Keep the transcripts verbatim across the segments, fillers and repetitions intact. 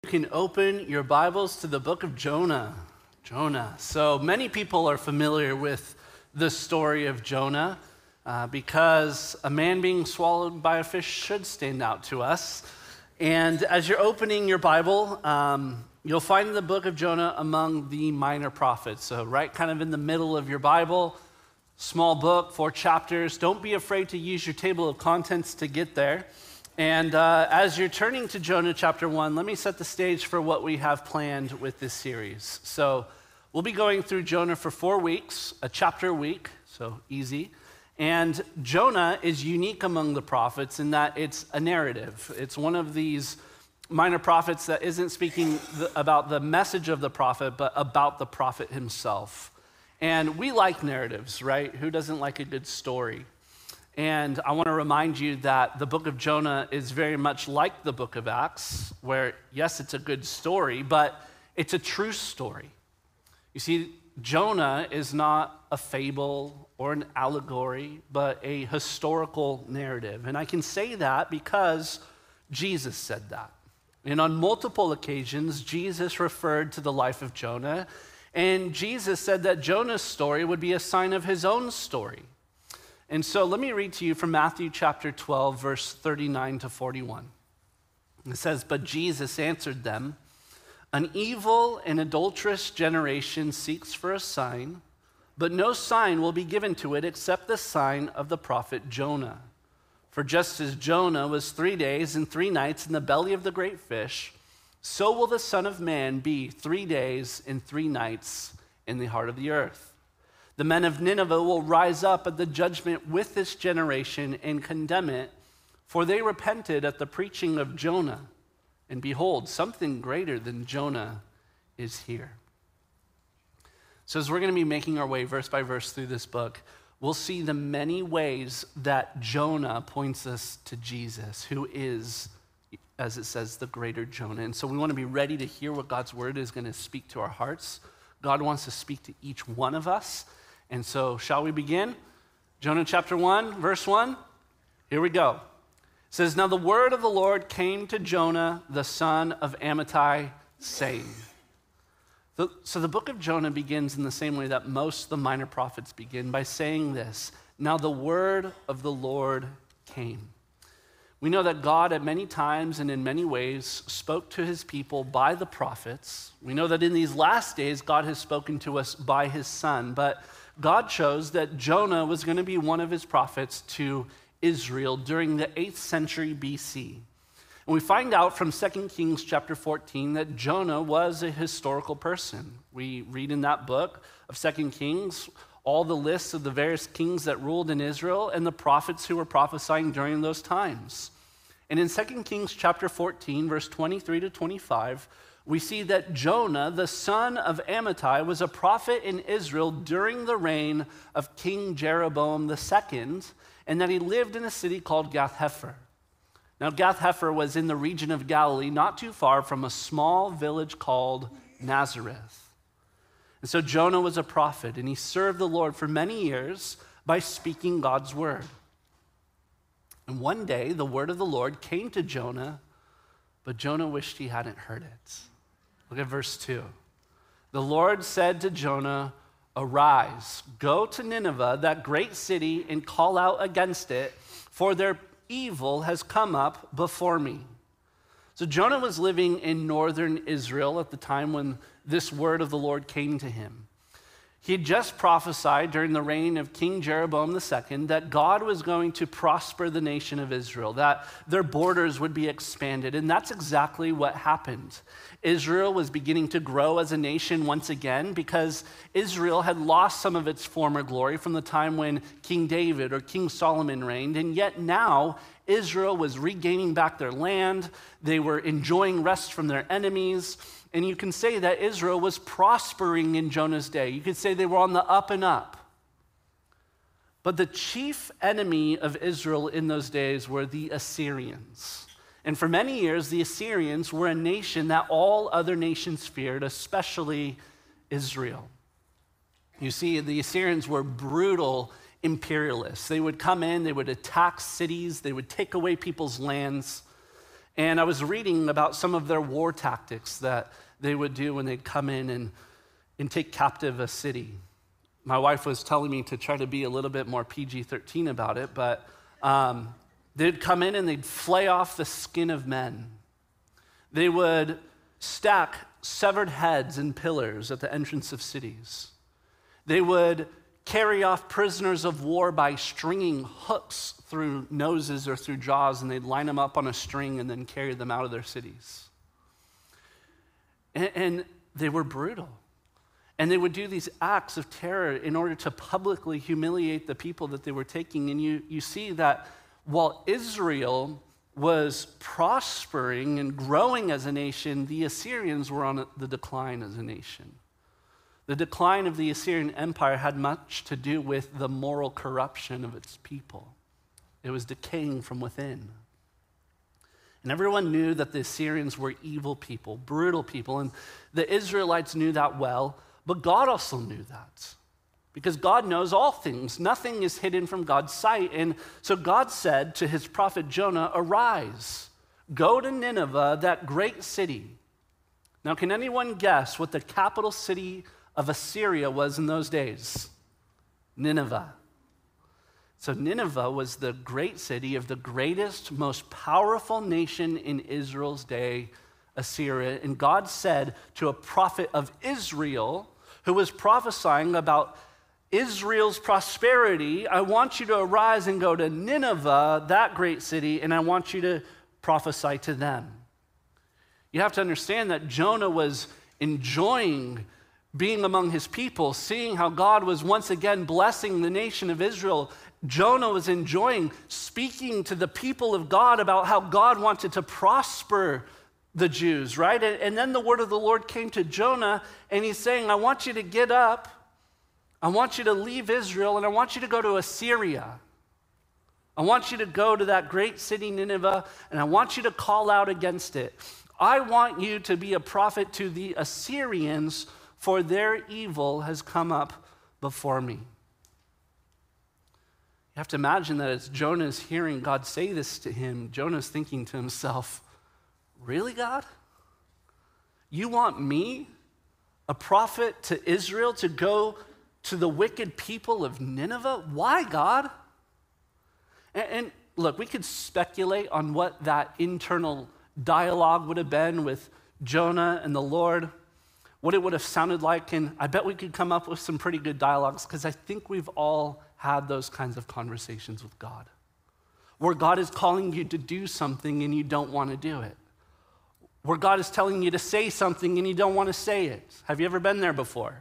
You can open your Bibles to the book of Jonah. Jonah. So many people are familiar with the story of Jonah uh, because a man being swallowed by a fish should stand out to us. And as you're opening your Bible, um, you'll find the book of Jonah among the minor prophets. So right kind of in the middle of your Bible, small book, four chapters. Don't be afraid to use your table of contents to get there. And uh, as you're turning to Jonah chapter one, let me set the stage for what we have planned with this series. So we'll be going through Jonah for four weeks, a chapter a week, so easy. And Jonah is unique among the prophets in that it's a narrative. It's one of these minor prophets that isn't speaking the, about the message of the prophet, but about the prophet himself. And we like narratives, right? Who doesn't like a good story? And I want to remind you that the book of Jonah is very much like the book of Acts, where, yes, it's a good story, but it's a true story. You see, Jonah is not a fable or an allegory, but a historical narrative. And I can say that because Jesus said that. And on multiple occasions, Jesus referred to the life of Jonah, and Jesus said that Jonah's story would be a sign of his own story. And so let me read to you from Matthew chapter twelve, verse thirty-nine to forty-one. It says, "But Jesus answered them, 'An evil and adulterous generation seeks for a sign, but no sign will be given to it except the sign of the prophet Jonah. For just as Jonah was three days and three nights in the belly of the great fish, so will the Son of Man be three days and three nights in the heart of the earth. The men of Nineveh will rise up at the judgment with this generation and condemn it, for they repented at the preaching of Jonah. And behold, something greater than Jonah is here.'" So as we're going to be making our way verse by verse through this book, we'll see the many ways that Jonah points us to Jesus, who is, as it says, the greater Jonah. And so we want to be ready to hear what God's word is going to speak to our hearts. God wants to speak to each one of us. And so, shall we begin? Jonah chapter one, verse one. Here we go. It says, "Now the word of the Lord came to Jonah, the son of Amittai, saying." So the book of Jonah begins in the same way that most of the minor prophets begin, by saying this: "Now the word of the Lord came." We know that God at many times and in many ways spoke to his people by the prophets. We know that in these last days, God has spoken to us by his son, but God chose that Jonah was going to be one of his prophets to Israel during the eighth century B C. And we find out from Second Kings chapter fourteen that Jonah was a historical person. We read in that book of Second Kings all the lists of the various kings that ruled in Israel and the prophets who were prophesying during those times. And in Second Kings chapter fourteen, verse twenty-three to twenty-five, we see that Jonah, the son of Amittai, was a prophet in Israel during the reign of King Jeroboam the second, and that he lived in a city called Gath-hepher. Now, Gath-hepher was in the region of Galilee, not too far from a small village called Nazareth. And so Jonah was a prophet, and he served the Lord for many years by speaking God's word. And one day, the word of the Lord came to Jonah, but Jonah wished he hadn't heard it. Look at verse two. "The Lord said to Jonah, 'Arise, go to Nineveh, that great city, and call out against it, for their evil has come up before me.'" So Jonah was living in northern Israel at the time when this word of the Lord came to him. He had just prophesied during the reign of King Jeroboam the second that God was going to prosper the nation of Israel, that their borders would be expanded, and that's exactly what happened. Israel was beginning to grow as a nation once again because Israel had lost some of its former glory from the time when King David or King Solomon reigned, and yet now Israel was regaining back their land. They were enjoying rest from their enemies. And you can say that Israel was prospering in Jonah's day. You could say they were on the up and up. But the chief enemy of Israel in those days were the Assyrians. And for many years, the Assyrians were a nation that all other nations feared, especially Israel. You see, the Assyrians were brutal imperialists. They would come in, they would attack cities, they would take away people's lands. And I was reading about some of their war tactics that they would do when they'd come in and, and take captive a city. My wife was telling me to try to be a little bit more P G thirteen about it, but um, they'd come in and they'd flay off the skin of men. They would stack severed heads in pillars at the entrance of cities. They would carry off prisoners of war by stringing hooks through noses or through jaws, and they'd line them up on a string and then carry them out of their cities. And, and they were brutal. And they would do these acts of terror in order to publicly humiliate the people that they were taking. And you, you see that while Israel was prospering and growing as a nation, the Assyrians were on the decline as a nation. The decline of the Assyrian Empire had much to do with the moral corruption of its people. It was decaying from within. And everyone knew that the Assyrians were evil people, brutal people, and the Israelites knew that well. But God also knew that, because God knows all things. Nothing is hidden from God's sight. And so God said to his prophet Jonah, "Arise, go to Nineveh, that great city." Now, can anyone guess what the capital city of Assyria was in those days? Nineveh. So Nineveh was the great city of the greatest, most powerful nation in Israel's day, Assyria. And God said to a prophet of Israel who was prophesying about Israel's prosperity, "I want you to arise and go to Nineveh, that great city, and I want you to prophesy to them." You have to understand that Jonah was enjoying being among his people, seeing how God was once again blessing the nation of Israel. Jonah was enjoying speaking to the people of God about how God wanted to prosper the Jews, right? And, and then the word of the Lord came to Jonah, and he's saying, "I want you to get up, I want you to leave Israel, and I want you to go to Assyria. I want you to go to that great city, Nineveh, and I want you to call out against it. I want you to be a prophet to the Assyrians, for their evil has come up before me." You have to imagine that as Jonah's hearing God say this to him, Jonah's thinking to himself, "Really, God? You want me, a prophet to Israel, to go to the wicked people of Nineveh? Why, God?" And, and look, we could speculate on what that internal dialogue would have been with Jonah and the Lord, what it would have sounded like, and I bet we could come up with some pretty good dialogues, because I think we've all had those kinds of conversations with God, where God is calling you to do something and you don't want to do it, where God is telling you to say something and you don't want to say it. Have you ever been there before?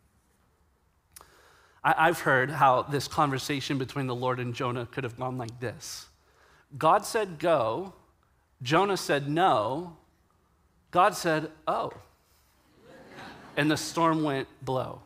I, I've heard how this conversation between the Lord and Jonah could have gone like this. God said go, Jonah said no, God said oh, and the storm went blow.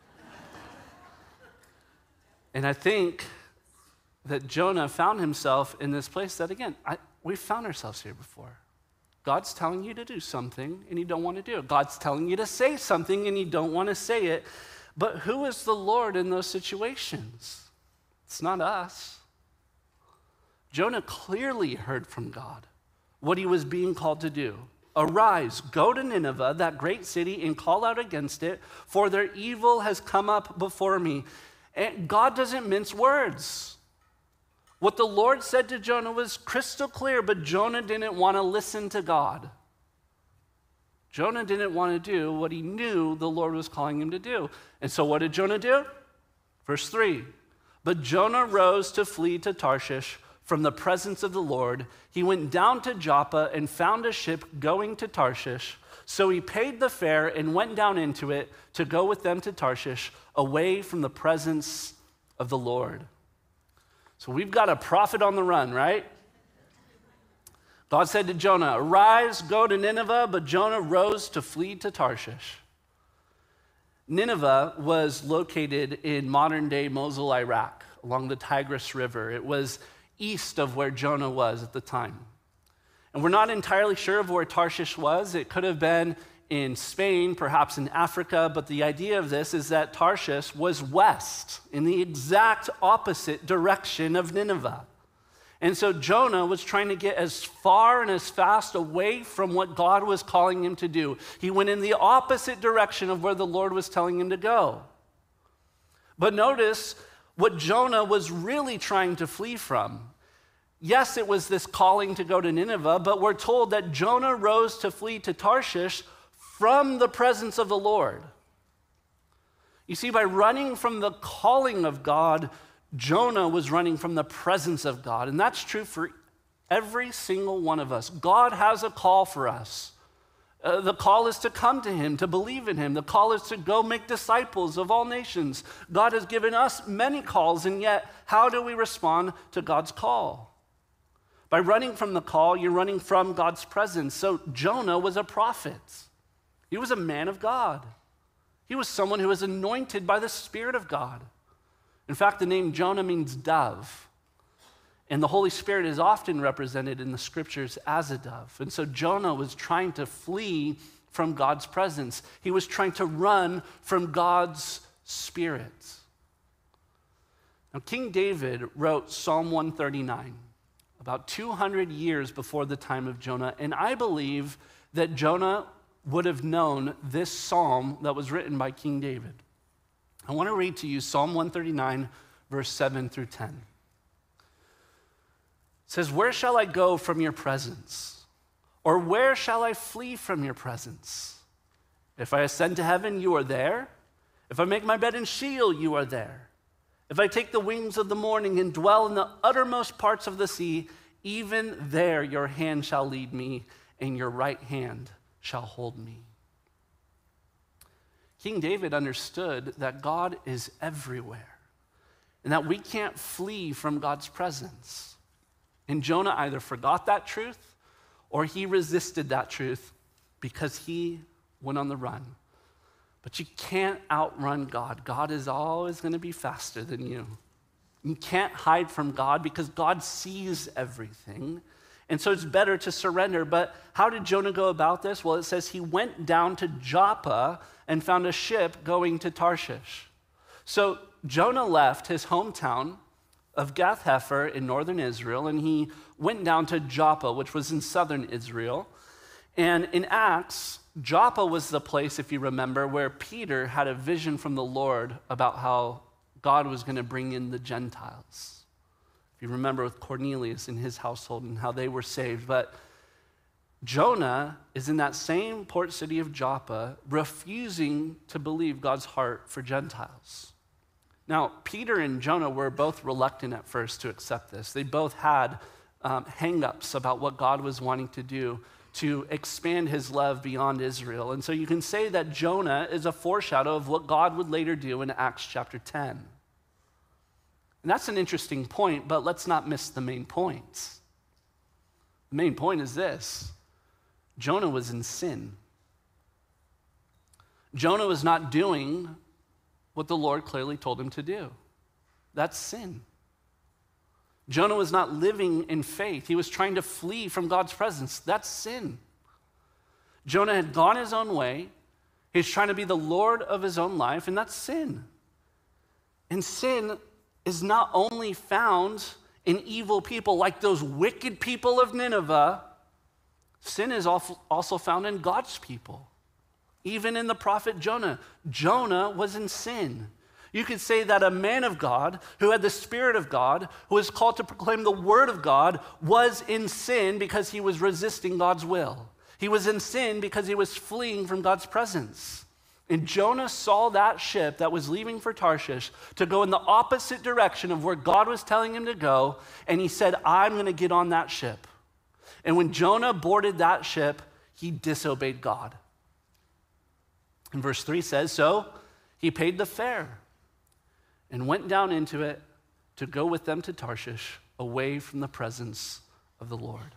And I think that Jonah found himself in this place that, again, I, we've found ourselves here before. God's telling you to do something and you don't want to do it. God's telling you to say something and you don't want to say it. But who is the Lord in those situations? It's not us. Jonah clearly heard from God what he was being called to do. Arise, go to Nineveh, that great city, and call out against it, for their evil has come up before me. And God doesn't mince words. What the Lord said to Jonah was crystal clear, but Jonah didn't want to listen to God. Jonah didn't want to do what he knew the Lord was calling him to do. And so what did Jonah do? Verse three, but Jonah rose to flee to Tarshish from the presence of the Lord. He went down to Joppa and found a ship going to Tarshish. So he paid the fare and went down into it to go with them to Tarshish, away from the presence of the Lord. So we've got a prophet on the run, right? God said to Jonah, arise, go to Nineveh, but Jonah rose to flee to Tarshish. Nineveh was located in modern-day Mosul, Iraq, along the Tigris River. It was east of where Jonah was at the time. And we're not entirely sure of where Tarshish was. It could have been in Spain, perhaps in Africa, but the idea of this is that Tarshish was west, in the exact opposite direction of Nineveh. And so Jonah was trying to get as far and as fast away from what God was calling him to do. He went in the opposite direction of where the Lord was telling him to go. But notice what Jonah was really trying to flee from. Yes, it was this calling to go to Nineveh, but we're told that Jonah rose to flee to Tarshish from the presence of the Lord. You see, by running from the calling of God, Jonah was running from the presence of God. And that's true for every single one of us. God has a call for us. Uh, the call is to come to him, to believe in him. The call is to go make disciples of all nations. God has given us many calls, and yet, how do we respond to God's call? By running from the call, you're running from God's presence. So Jonah was a prophet. He was a man of God. He was someone who was anointed by the Spirit of God. In fact, the name Jonah means dove. And the Holy Spirit is often represented in the scriptures as a dove. And so Jonah was trying to flee from God's presence. He was trying to run from God's Spirit. Now, King David wrote Psalm one thirty-nine about two hundred years before the time of Jonah. And I believe that Jonah would have known this psalm that was written by King David. I want to read to you Psalm one thirty-nine, verse seven through ten. It says, "Where shall I go from your presence? Or where shall I flee from your presence? If I ascend to heaven, you are there. If I make my bed in Sheol, you are there. If I take the wings of the morning and dwell in the uttermost parts of the sea, even there your hand shall lead me, and your right hand shall hold me." King David understood that God is everywhere and that we can't flee from God's presence. And Jonah either forgot that truth or he resisted that truth because he went on the run. But you can't outrun God. God is always going to be faster than you. You can't hide from God because God sees everything. And so it's better to surrender. But how did Jonah go about this? Well, it says he went down to Joppa and found a ship going to Tarshish. So Jonah left his hometown of Gath-Hepher in northern Israel, and he went down to Joppa, which was in southern Israel. And in Acts, Joppa was the place, if you remember, where Peter had a vision from the Lord about how God was going to bring in the Gentiles. If you remember with Cornelius and his household and how they were saved. But Jonah is in that same port city of Joppa, refusing to believe God's heart for Gentiles. Now, Peter and Jonah were both reluctant at first to accept this. They both had um, hang-ups about what God was wanting to do to expand his love beyond Israel. And so you can say that Jonah is a foreshadow of what God would later do in Acts chapter ten. And that's an interesting point, but let's not miss the main point. The main point is this: Jonah was in sin. Jonah was not doing what the Lord clearly told him to do. That's sin. Jonah was not living in faith. He was trying to flee from God's presence. That's sin. Jonah had gone his own way. He's trying to be the Lord of his own life, and that's sin. And sin is not only found in evil people like those wicked people of Nineveh. Sin is also found in God's people. Even in the prophet Jonah, Jonah was in sin. You could say that a man of God who had the Spirit of God, who was called to proclaim the word of God, was in sin because he was resisting God's will. He was in sin because he was fleeing from God's presence. And Jonah saw that ship that was leaving for Tarshish to go in the opposite direction of where God was telling him to go, and he said, "I'm going to get on that ship." And when Jonah boarded that ship, he disobeyed God. And verse three says, "So he paid the fare and went down into it to go with them to Tarshish, away from the presence of the Lord."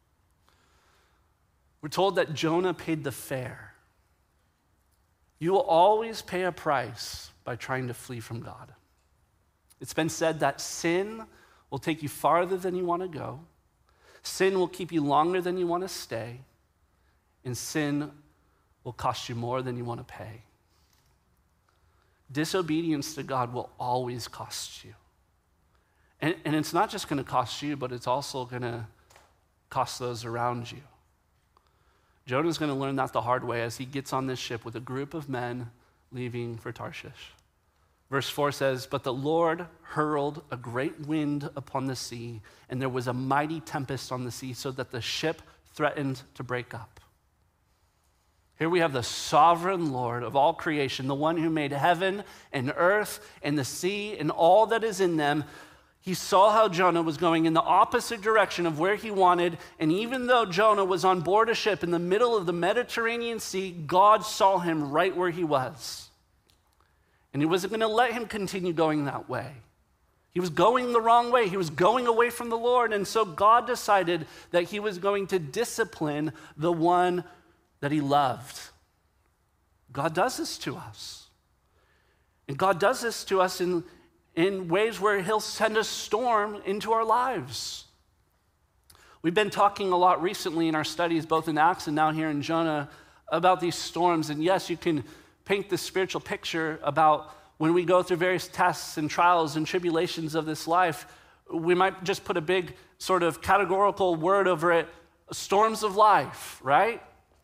We're told that Jonah paid the fare. You will always pay a price by trying to flee from God. It's been said that sin will take you farther than you want to go. Sin will keep you longer than you want to stay. And sin will cost you more than you want to pay. Disobedience to God will always cost you. And, and it's not just going to cost you, but it's also going to cost those around you. Jonah's going to learn that the hard way as he gets on this ship with a group of men leaving for Tarshish. Verse four says, "But the Lord hurled a great wind upon the sea, and there was a mighty tempest on the sea, so that the ship threatened to break up." Here we have the sovereign Lord of all creation, the one who made heaven and earth and the sea and all that is in them. He saw how Jonah was going in the opposite direction of where he wanted, and even though Jonah was on board a ship in the middle of the Mediterranean Sea, God saw him right where he was. And he wasn't going to let him continue going that way. He was going the wrong way. He was going away from the Lord. And so God decided that he was going to discipline the one that he loved. God does this to us. And God does this to us in, in ways where he'll send a storm into our lives. We've been talking a lot recently in our studies, both in Acts and now here in Jonah, about these storms. And yes, you can paint this spiritual picture about when we go through various tests and trials and tribulations of this life, we might just put a big sort of categorical word over it, storms of life, right?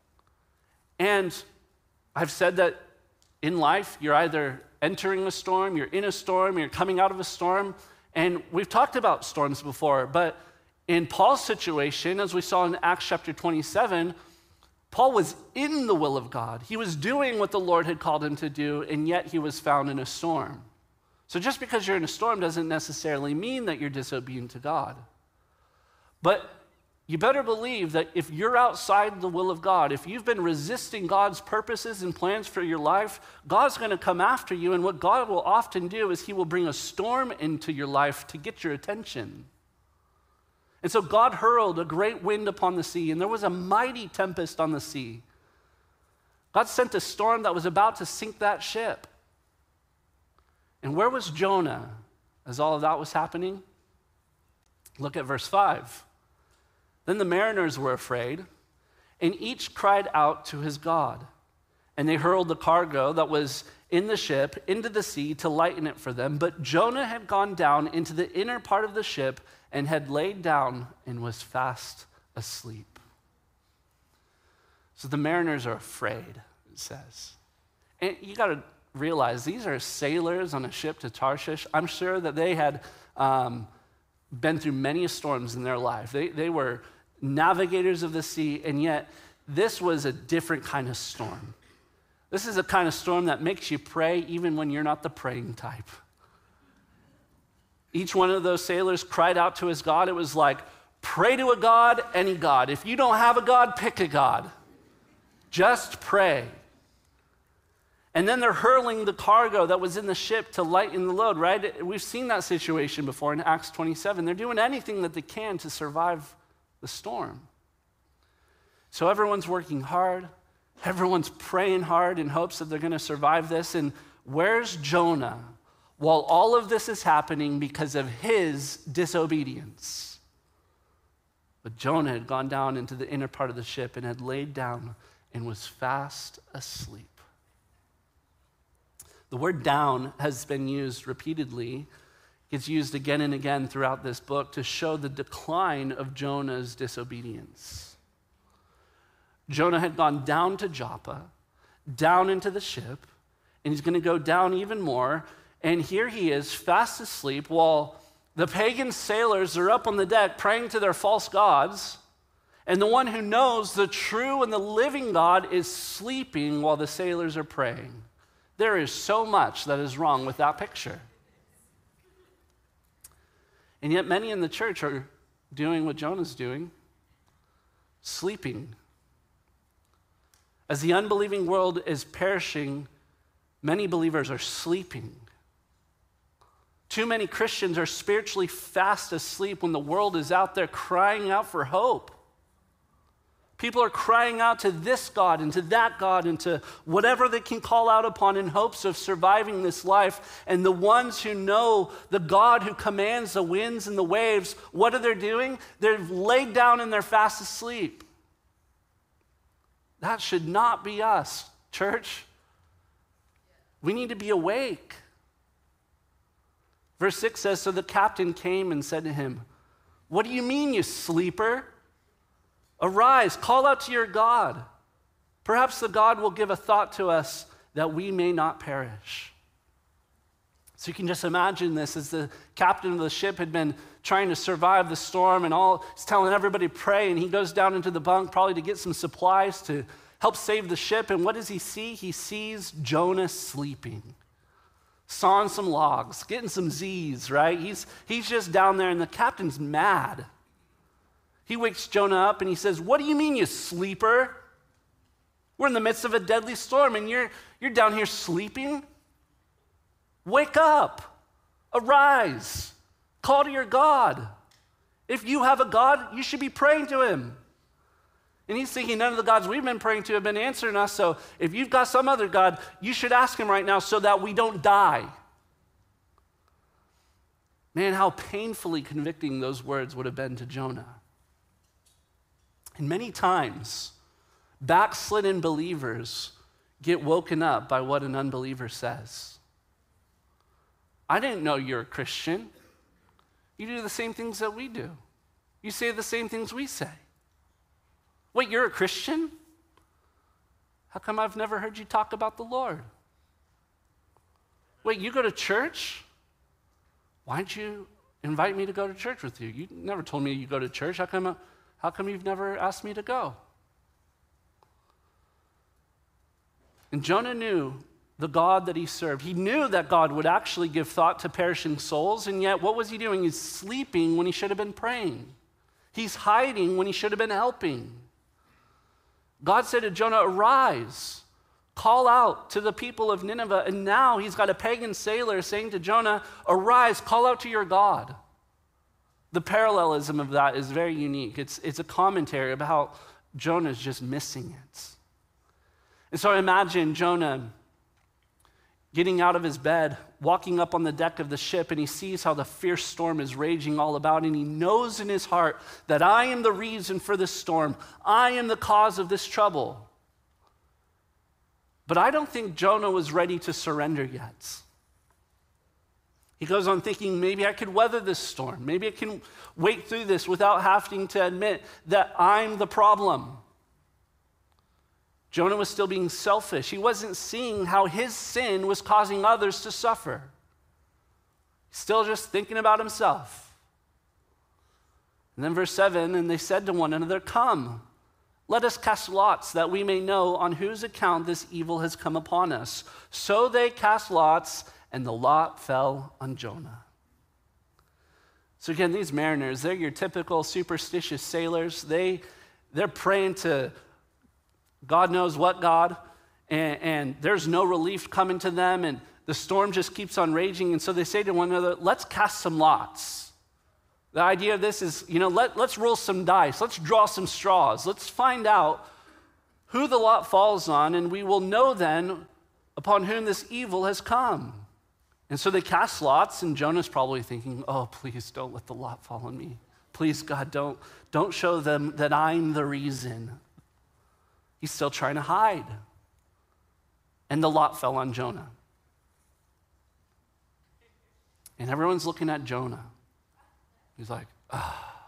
And I've said that in life, you're either entering a storm, you're in a storm, you're coming out of a storm, and we've talked about storms before, but in Paul's situation, as we saw in Acts chapter twenty-seven, Paul was in the will of God. He was doing what the Lord had called him to do, and yet he was found in a storm. So just because you're in a storm doesn't necessarily mean that you're disobedient to God. But you better believe that if you're outside the will of God, if you've been resisting God's purposes and plans for your life, God's going to come after you, and what God will often do is he will bring a storm into your life to get your attention. And so God hurled a great wind upon the sea, and there was a mighty tempest on the sea. God sent a storm that was about to sink that ship. And where was Jonah as all of that was happening? Look at verse five. "Then the mariners were afraid, and each cried out to his God. And they hurled the cargo that was in the ship into the sea to lighten it for them. But Jonah had gone down into the inner part of the ship and had laid down and was fast asleep." So the mariners are afraid, it says. And you got to realize these are sailors on a ship to Tarshish. I'm sure that they had um, been through many storms in their life. They, they were navigators of the sea, and yet this was a different kind of storm. This is a kind of storm that makes you pray even when you're not the praying type. Each one of those sailors cried out to his God. It was like, pray to a God, any God. If you don't have a God, pick a God. Just pray. And then they're hurling the cargo that was in the ship to lighten the load, right? We've seen that situation before in Acts twenty-seven. They're doing anything that they can to survive the storm. So everyone's working hard. Everyone's praying hard in hopes that they're going to survive this. And where's Jonah while all of this is happening because of his disobedience? But Jonah had gone down into the inner part of the ship and had laid down and was fast asleep. The word down has been used repeatedly. It's used again and again throughout this book to show the decline of Jonah's disobedience. Jonah had gone down to Joppa, down into the ship, and he's going to go down even more. And here he is, fast asleep, while the pagan sailors are up on the deck praying to their false gods, and the one who knows the true and the living God is sleeping while the sailors are praying. There is so much that is wrong with that picture. And yet many in the church are doing what Jonah's doing, sleeping. As the unbelieving world is perishing, many believers are sleeping. Too many Christians are spiritually fast asleep when the world is out there crying out for hope. People are crying out to this God and to that God and to whatever they can call out upon in hopes of surviving this life. And the ones who know the God who commands the winds and the waves, what are they doing? They're laid down and they're fast asleep. That should not be us, church. We need to be awake. Verse six says, so the captain came and said to him, what do you mean, you sleeper? Arise, call out to your God. Perhaps the God will give a thought to us that we may not perish. So you can just imagine this as the captain of the ship had been trying to survive the storm and all, he's telling everybody pray, and he goes down into the bunk probably to get some supplies to help save the ship. And what does he see? He sees Jonah sleeping, sawing some logs, getting some Z's, right? He's, he's just down there, and the captain's mad. He wakes Jonah up and he says, what do you mean, you sleeper? We're in the midst of a deadly storm and you're, you're down here sleeping? Wake up, arise, call to your God. If you have a God, you should be praying to him. And he's thinking, none of the gods we've been praying to have been answering us, so if you've got some other God, you should ask him right now so that we don't die. Man, how painfully convicting those words would have been to Jonah. And many times, backslidden believers get woken up by what an unbeliever says. I didn't know you're a Christian. You do the same things that we do. You say the same things we say. Wait, you're a Christian? How come I've never heard you talk about the Lord? Wait, you go to church? Why'd you invite me to go to church with you? You never told me you go to church. How come, how come you've never asked me to go? And Jonah knew the God that he served. He knew that God would actually give thought to perishing souls, and yet what was he doing? He's sleeping when he should have been praying. He's hiding when he should have been helping. God said to Jonah, arise, call out to the people of Nineveh, and now he's got a pagan sailor saying to Jonah, arise, call out to your God. The parallelism of that is very unique. It's, it's a commentary about how Jonah's just missing it. And so I imagine Jonah getting out of his bed, walking up on the deck of the ship, and he sees how the fierce storm is raging all about, and he knows in his heart that I am the reason for this storm. I am the cause of this trouble. But I don't think Jonah was ready to surrender yet. He goes on thinking, maybe I could weather this storm. Maybe I can wait through this without having to admit that I'm the problem. Jonah was still being selfish. He wasn't seeing how his sin was causing others to suffer. Still just thinking about himself. And then verse seven, and they said to one another, come, let us cast lots that we may know on whose account this evil has come upon us. So they cast lots, and the lot fell on Jonah. So again, these mariners, they're your typical superstitious sailors. They, they're praying to God knows what God, and, and there's no relief coming to them, and the storm just keeps on raging, and so they say to one another, let's cast some lots. The idea of this is, you know, let, let's roll some dice, let's draw some straws, let's find out who the lot falls on, and we will know then upon whom this evil has come. And so they cast lots, and Jonah's probably thinking, oh, please don't let the lot fall on me. Please, God, don't, don't show them that I'm the reason. He's still trying to hide. And the lot fell on Jonah. And everyone's looking at Jonah. He's like, ah,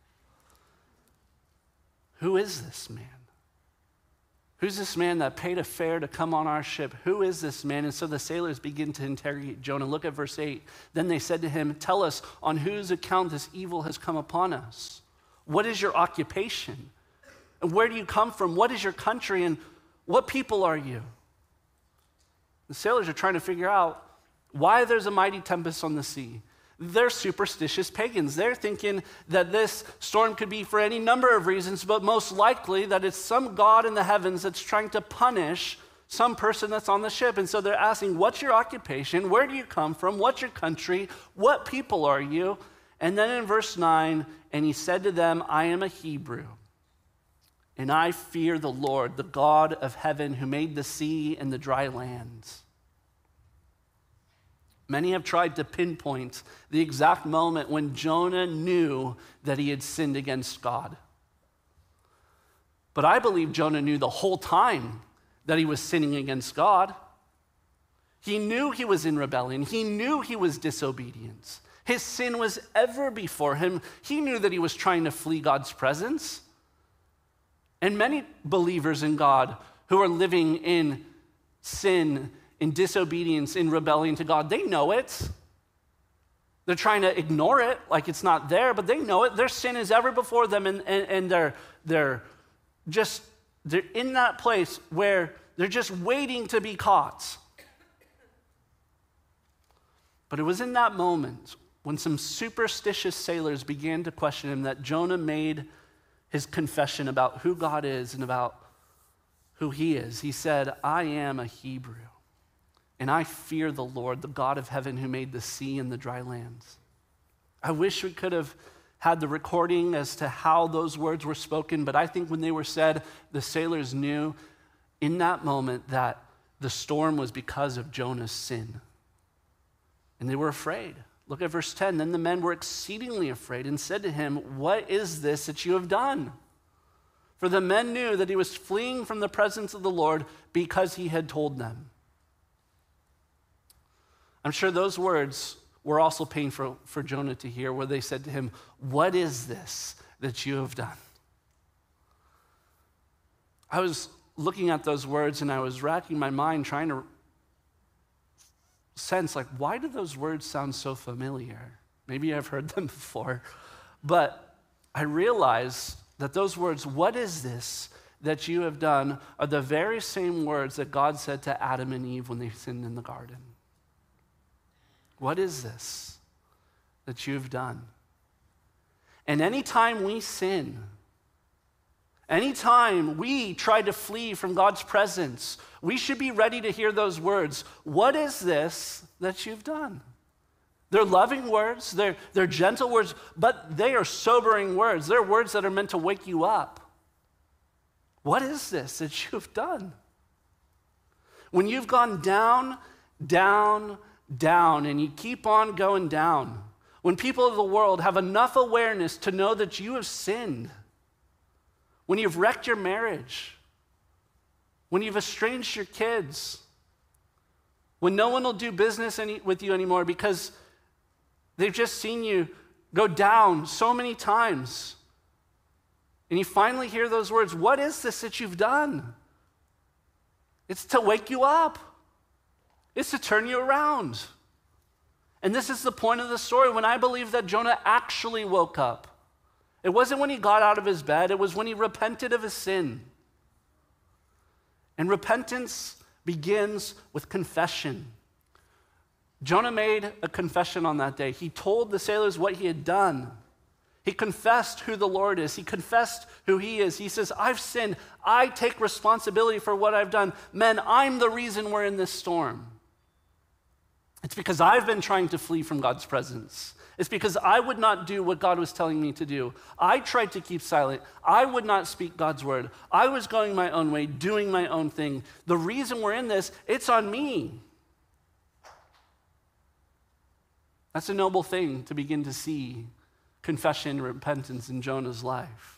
who is this man? Who's this man that paid a fare to come on our ship? Who is this man? And so the sailors begin to interrogate Jonah. Look at verse eight. Then they said to him, tell us on whose account this evil has come upon us. What is your occupation? And where do you come from? What is your country? And what people are you? The sailors are trying to figure out why there's a mighty tempest on the sea. They're superstitious pagans. They're thinking that this storm could be for any number of reasons, but most likely that it's some God in the heavens that's trying to punish some person that's on the ship. And so they're asking, what's your occupation? Where do you come from? What's your country? What people are you? And then in verse nine, and he said to them, I am a Hebrew. And I fear the Lord, the God of heaven, who made the sea and the dry land. Many have tried to pinpoint the exact moment when Jonah knew that he had sinned against God. But I believe Jonah knew the whole time that he was sinning against God. He knew he was in rebellion. He knew he was disobedient. His sin was ever before him. He knew that he was trying to flee God's presence. And many believers in God who are living in sin, in disobedience, in rebellion to God, they know it. They're trying to ignore it like it's not there, but they know it. Their sin is ever before them, and, and, and they're, they're just, they're in that place where they're just waiting to be caught. But it was in that moment when some superstitious sailors began to question him that Jonah made his confession about who God is and about who he is. He said, I am a Hebrew, and I fear the Lord, the God of heaven who made the sea and the dry lands. I wish we could have had the recording as to how those words were spoken, but I think when they were said, the sailors knew in that moment that the storm was because of Jonah's sin. And they were afraid. Look at verse ten. Then the men were exceedingly afraid and said to him, what is this that you have done? For the men knew that he was fleeing from the presence of the Lord because he had told them. I'm sure those words were also painful for Jonah to hear, where they said to him, what is this that you have done? I was looking at those words and I was racking my mind trying to sense, like, why do those words sound so familiar? Maybe I've heard them before, but I realized that those words, what is this that you have done, are the very same words that God said to Adam and Eve when they sinned in the garden. What is this that you've done? And anytime we sin, anytime we try to flee from God's presence, we should be ready to hear those words. What is this that you've done? They're loving words, they're, they're gentle words, but they are sobering words. They're words that are meant to wake you up. What is this that you've done? When you've gone down, down, down, and you keep on going down, when people of the world have enough awareness to know that you have sinned, when you've wrecked your marriage, when you've estranged your kids, when no one will do business any, with you anymore because they've just seen you go down so many times, and you finally hear those words, what is this that you've done? It's to wake you up. It's to turn you around. And this is the point of the story. When I believe that Jonah actually woke up, it wasn't when he got out of his bed, it was when he repented of his sin. And repentance begins with confession. Jonah made a confession on that day. He told the sailors what he had done. He confessed who the Lord is. He confessed who he is. He says, I've sinned. I take responsibility for what I've done. Men, I'm the reason we're in this storm. It's because I've been trying to flee from God's presence. It's because I would not do what God was telling me to do. I tried to keep silent. I would not speak God's word. I was going my own way, doing my own thing. The reason we're in this, it's on me. That's a noble thing to begin to see confession and repentance in Jonah's life.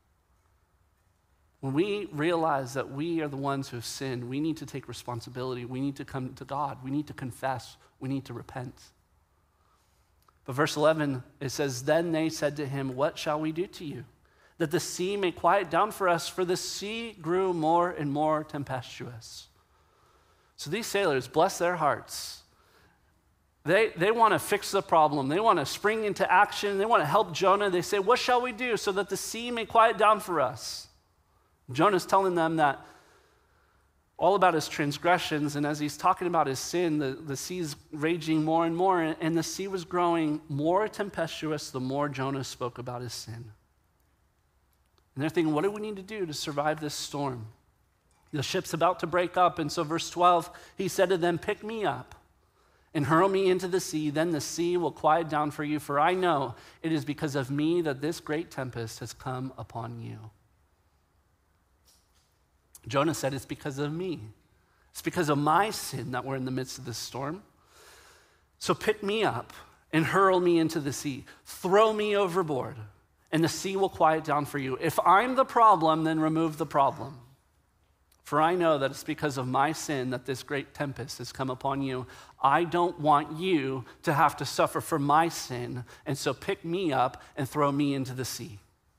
When we realize that we are the ones who have sinned, we need to take responsibility. We need to come to God. We need to confess. We need to repent. But verse eleven, it says, then they said to him, what shall we do to you, that the sea may quiet down for us? For the sea grew more and more tempestuous. So these sailors, bless their hearts, They, they want to fix the problem. They want to spring into action. They want to help Jonah. They say, what shall we do so that the sea may quiet down for us? Jonah's telling them that all about his transgressions, and as he's talking about his sin, the, the sea's raging more and more, and, and the sea was growing more tempestuous the more Jonah spoke about his sin. And they're thinking, what do we need to do to survive this storm? The ship's about to break up, and so verse twelve, he said to them, pick me up and hurl me into the sea, then the sea will quiet down for you, for I know it is because of me that this great tempest has come upon you. Jonah said, it's because of me. It's because of my sin that we're in the midst of this storm. So pick me up and hurl me into the sea. Throw me overboard, and the sea will quiet down for you. If I'm the problem, then remove the problem. For I know that it's because of my sin that this great tempest has come upon you. I don't want you to have to suffer for my sin, and so pick me up and throw me into the sea.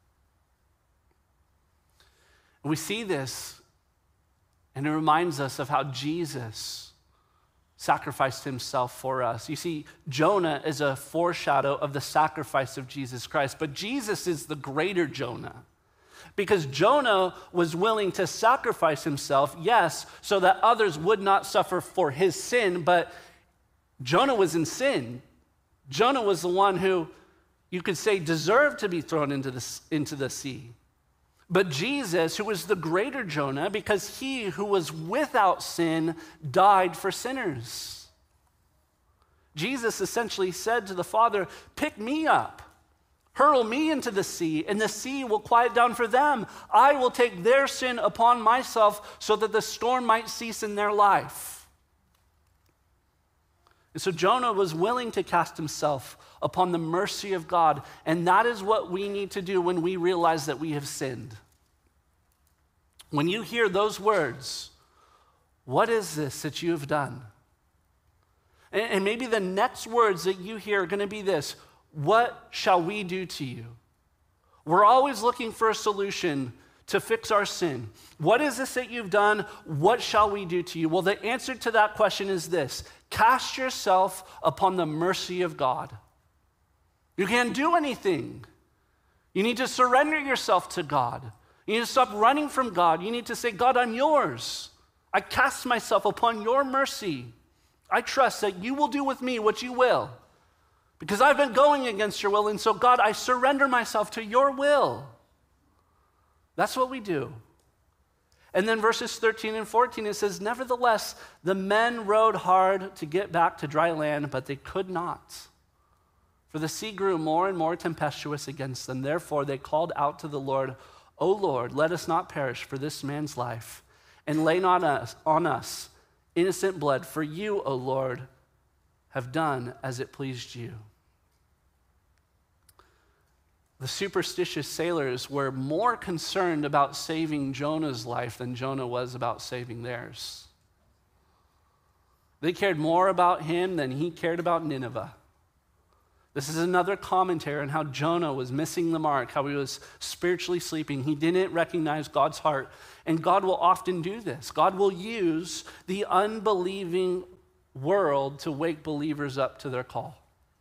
We see this, and it reminds us of how Jesus sacrificed himself for us. You see, Jonah is a foreshadow of the sacrifice of Jesus Christ, but Jesus is the greater Jonah. Because Jonah was willing to sacrifice himself, yes, so that others would not suffer for his sin, but Jonah was in sin. Jonah was the one who, you could say, deserved to be thrown into the, into the sea. But Jesus, who was the greater Jonah, because he who was without sin died for sinners. Jesus essentially said to the Father, pick me up. Hurl me into the sea, and the sea will quiet down for them. I will take their sin upon myself so that the storm might cease in their life. And so Jonah was willing to cast himself upon the mercy of God, and that is what we need to do when we realize that we have sinned. When you hear those words, what is this that you have done? And, and maybe the next words that you hear are going to be this: what shall we do to you? We're always looking for a solution to fix our sin. What is this that you've done? What shall we do to you? Well, the answer to that question is this: cast yourself upon the mercy of God. You can't do anything. You need to surrender yourself to God. You need to stop running from God. You need to say, God, I'm yours. I cast myself upon your mercy. I trust that you will do with me what you will. Because I've been going against your will, and so God, I surrender myself to your will. That's what we do. And then verses thirteen and fourteen, it says, nevertheless, the men rowed hard to get back to dry land, but they could not. For the sea grew more and more tempestuous against them. Therefore, they called out to the Lord, O Lord, let us not perish for this man's life, and lay not us, on us innocent blood, for you, O Lord, have done as it pleased you. The superstitious sailors were more concerned about saving Jonah's life than Jonah was about saving theirs. They cared more about him than he cared about Nineveh. This is another commentary on how Jonah was missing the mark, how he was spiritually sleeping. He didn't recognize God's heart. And God will often do this. God will use the unbelieving world to wake believers up to their call.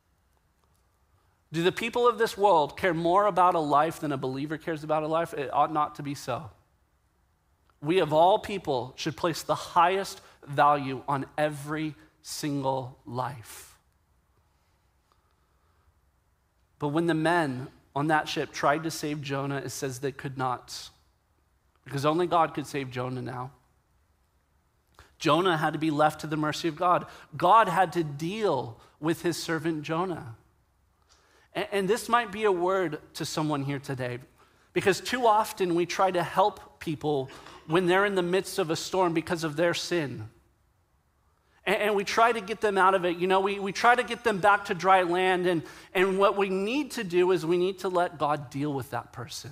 Do the people of this world care more about a life than a believer cares about a life? It ought not to be so. We of all people should place the highest value on every single life. But when the men on that ship tried to save Jonah, it says they could not, because only God could save Jonah now. Jonah had to be left to the mercy of God. God had to deal with his servant Jonah. And, and this might be a word to someone here today, because too often we try to help people when they're in the midst of a storm because of their sin. And, and we try to get them out of it. You know, we, we try to get them back to dry land. And, and what we need to do is we need to let God deal with that person.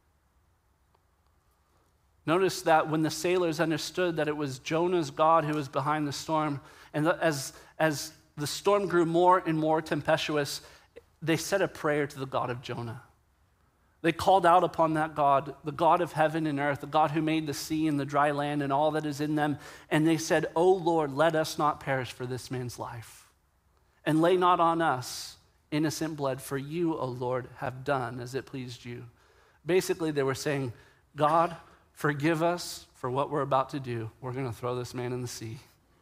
Notice that when the sailors understood that it was Jonah's God who was behind the storm, and the, as, as the storm grew more and more tempestuous, they said a prayer to the God of Jonah. They called out upon that God, the God of heaven and earth, the God who made the sea and the dry land and all that is in them, and they said, O Lord, let us not perish for this man's life, and lay not on us innocent blood, for you, O Lord, have done as it pleased you. Basically, they were saying, God, forgive us for what we're about to do. We're going to throw this man in the sea.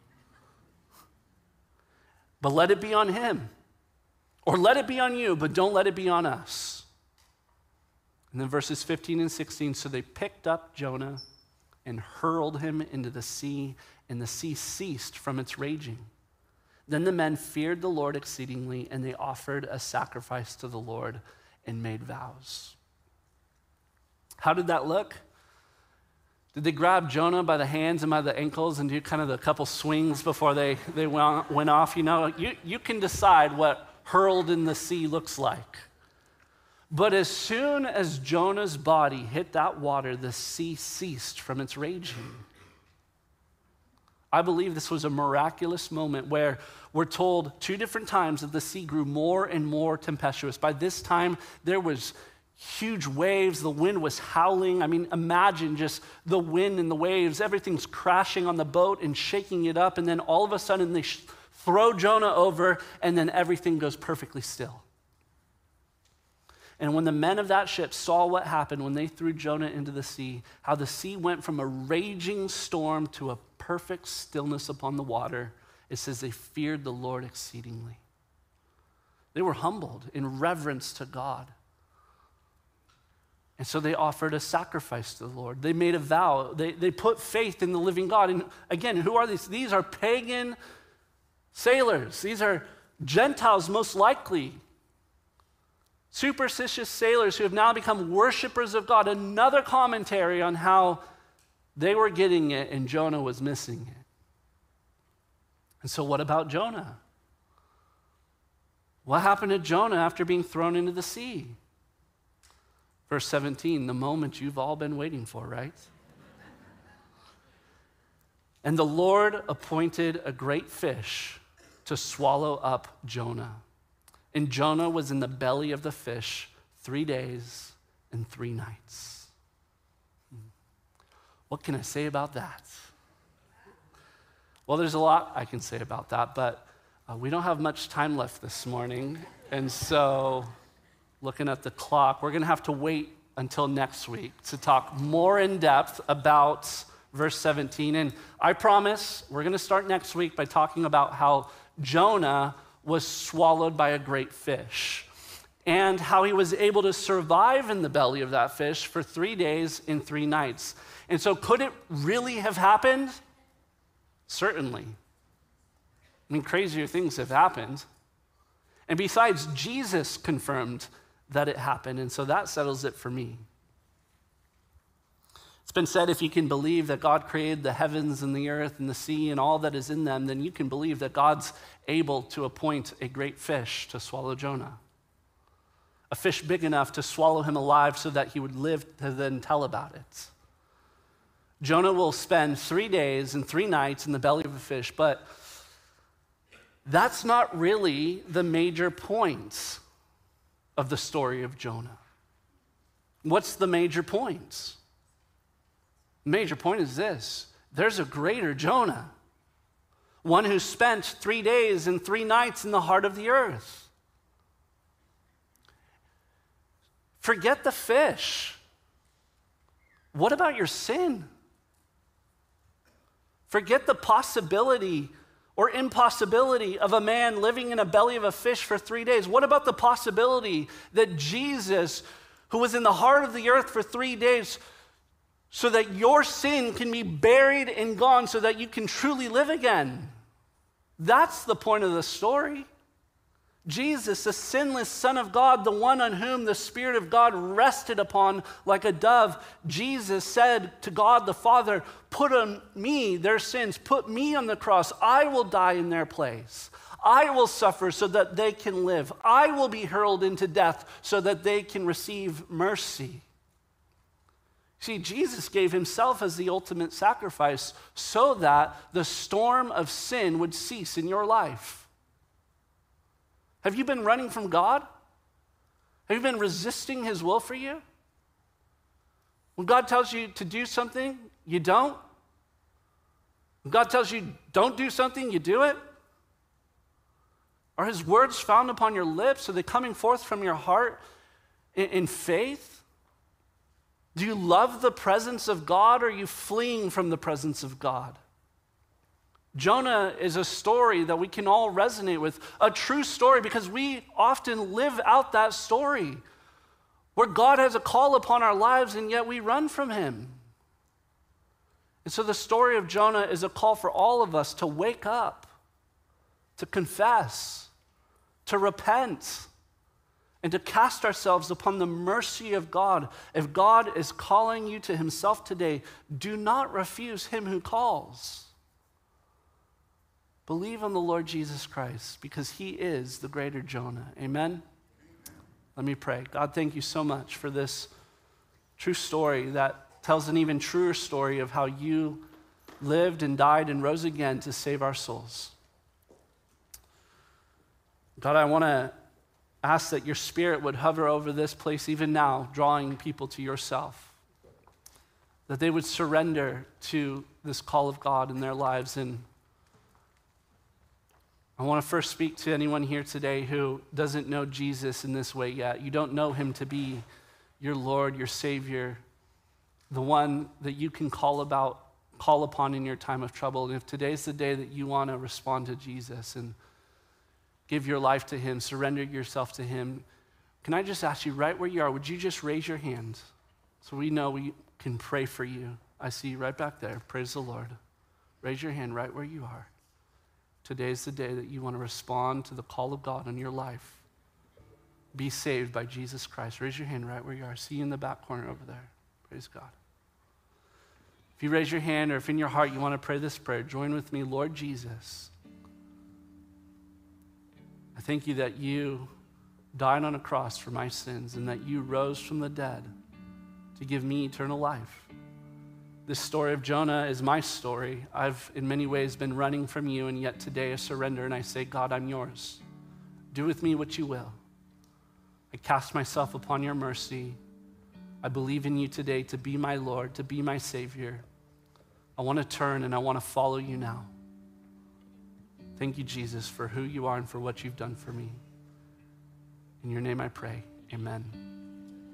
But let it be on him. Or let it be on you, but don't let it be on us. And then verses fifteen and sixteen, so they picked up Jonah and hurled him into the sea, and the sea ceased from its raging. Then the men feared the Lord exceedingly, and they offered a sacrifice to the Lord and made vows. How did that look? Did they grab Jonah by the hands and by the ankles and do kind of the couple swings before they, they went, went off? You know, you, you can decide what hurled in the sea looks like. But as soon as Jonah's body hit that water, the sea ceased from its raging. I believe this was a miraculous moment where we're told two different times that the sea grew more and more tempestuous. By this time, there was huge waves. The wind was howling. I mean, imagine just the wind and the waves. Everything's crashing on the boat and shaking it up. And then all of a sudden, they sh- throw Jonah over, and then everything goes perfectly still. And when the men of that ship saw what happened when they threw Jonah into the sea, how the sea went from a raging storm to a perfect stillness upon the water, it says they feared the Lord exceedingly. They were humbled in reverence to God. And so they offered a sacrifice to the Lord. They made a vow. They, they put faith in the living God. And again, who are these? These are pagan sailors. These are Gentiles, most likely. Superstitious sailors who have now become worshipers of God. Another commentary on how they were getting it and Jonah was missing it. And so what about Jonah? What happened to Jonah after being thrown into the sea? Verse seventeen, the moment you've all been waiting for, right? And the Lord appointed a great fish to swallow up Jonah. And Jonah was in the belly of the fish three days and three nights. What can I say about that? Well, there's a lot I can say about that, but uh, we don't have much time left this morning. And so, looking at the clock, we're going to have to wait until next week to talk more in depth about verse seventeen. And I promise we're going to start next week by talking about how Jonah was swallowed by a great fish and how he was able to survive in the belly of that fish for three days and three nights. And so could it really have happened? Certainly. I mean, crazier things have happened. And besides, Jesus confirmed that it happened, and so that settles it for me. It's been said if you can believe that God created the heavens and the earth and the sea and all that is in them, then you can believe that God's able to appoint a great fish to swallow Jonah. A fish big enough to swallow him alive so that he would live to then tell about it. Jonah will spend three days and three nights in the belly of a fish, but that's not really the major point of the story of Jonah. What's the major point? The major point is this: there's a greater Jonah, one who spent three days and three nights in the heart of the earth. Forget the fish. What about your sin? Forget the possibility or impossibility of a man living in a belly of a fish for three days. What about the possibility that Jesus, who was in the heart of the earth for three days, so that your sin can be buried and gone so that you can truly live again? That's the point of the story. Jesus, the sinless Son of God, the one on whom the Spirit of God rested upon like a dove, Jesus said to God the Father, put on me their sins, put me on the cross. I will die in their place. I will suffer so that they can live. I will be hurled into death so that they can receive mercy. See, Jesus gave himself as the ultimate sacrifice so that the storm of sin would cease in your life. Have you been running from God? Have you been resisting his will for you? When God tells you to do something, you don't? When God tells you don't do something, you do it? Are his words found upon your lips? Are they coming forth from your heart in, in faith? Do you love the presence of God, or are you fleeing from the presence of God? Jonah is a story that we can all resonate with, a true story, because we often live out that story where God has a call upon our lives and yet we run from him. And so the story of Jonah is a call for all of us to wake up, to confess, to repent, and to cast ourselves upon the mercy of God. If God is calling you to himself today, do not refuse him who calls. Believe on the Lord Jesus Christ, because he is the greater Jonah. Amen? Let me pray. God, thank you so much for this true story that tells an even truer story of how you lived and died and rose again to save our souls. God, I want to ask that your Spirit would hover over this place even now, drawing people to yourself, that they would surrender to this call of God in their lives. And I want to first speak to anyone here today who doesn't know Jesus in this way yet. You don't know him to be your Lord, your Savior, the one that you can call about, call upon in your time of trouble. And if today's the day that you want to respond to Jesus and give your life to him, surrender yourself to him, can I just ask you right where you are, would you just raise your hand so we know we can pray for you? I see you right back there. Praise the Lord. Raise your hand right where you are. Today's the day that you want to respond to the call of God in your life. Be saved by Jesus Christ. Raise your hand right where you are. See you in the back corner over there. Praise God. If you raise your hand or if in your heart you want to pray this prayer, join with me. Lord Jesus, I thank you that you died on a cross for my sins and that you rose from the dead to give me eternal life. This story of Jonah is my story. I've in many ways been running from you, and yet today I surrender and I say, God, I'm yours. Do with me what you will. I cast myself upon your mercy. I believe in you today to be my Lord, to be my Savior. I want to turn and I want to follow you now. Thank you, Jesus, for who you are and for what you've done for me. In your name I pray, amen.